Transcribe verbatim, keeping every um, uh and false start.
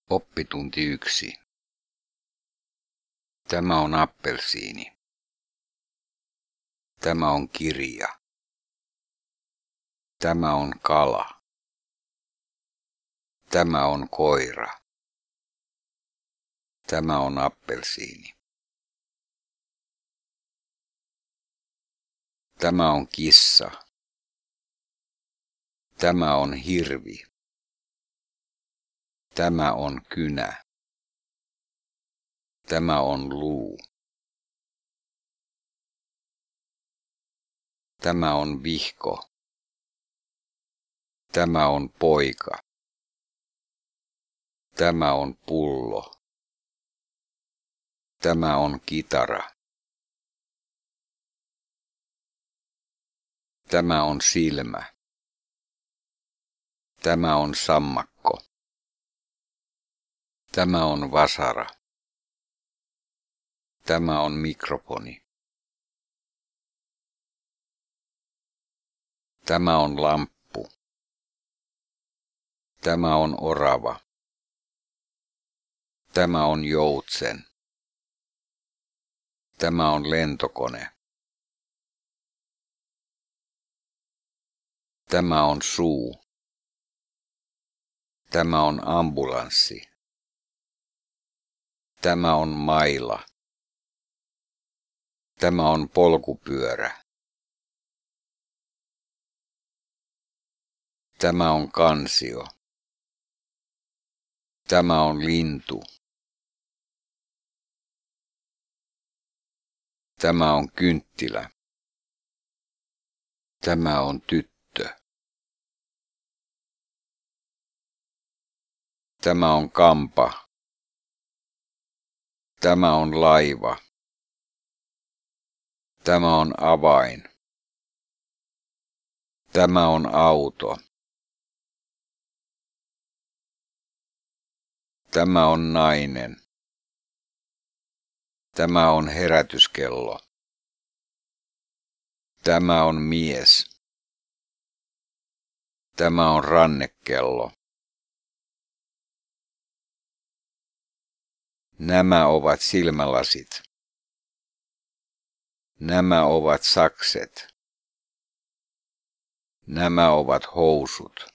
Oppitunti yksi. Tämä on appelsiini. Tämä on kirja. Tämä on kala. Tämä on koira. Tämä on appelsiini. Tämä on kissa. Tämä on hirvi. Tämä on kynä. Tämä on luu. Tämä on vihko. Tämä on poika. Tämä on pullo. Tämä on kitara. Tämä on silmä. Tämä on sammakko. Tämä on vasara. Tämä on mikrofoni. Tämä on lamppu. Tämä on orava. Tämä on joutsen. Tämä on lentokone. Tämä on suu. Tämä on ambulanssi. Tämä on maila. Tämä on polkupyörä. Tämä on kansio. Tämä on lintu. Tämä on kynttilä. Tämä on tyttö. Tämä on kampa. Tämä on laiva. Tämä on avain. Tämä on auto. Tämä on nainen. Tämä on herätyskello. Tämä on mies. Tämä on rannekello. Nämä ovat silmälasit. Nämä ovat sakset. Nämä ovat housut.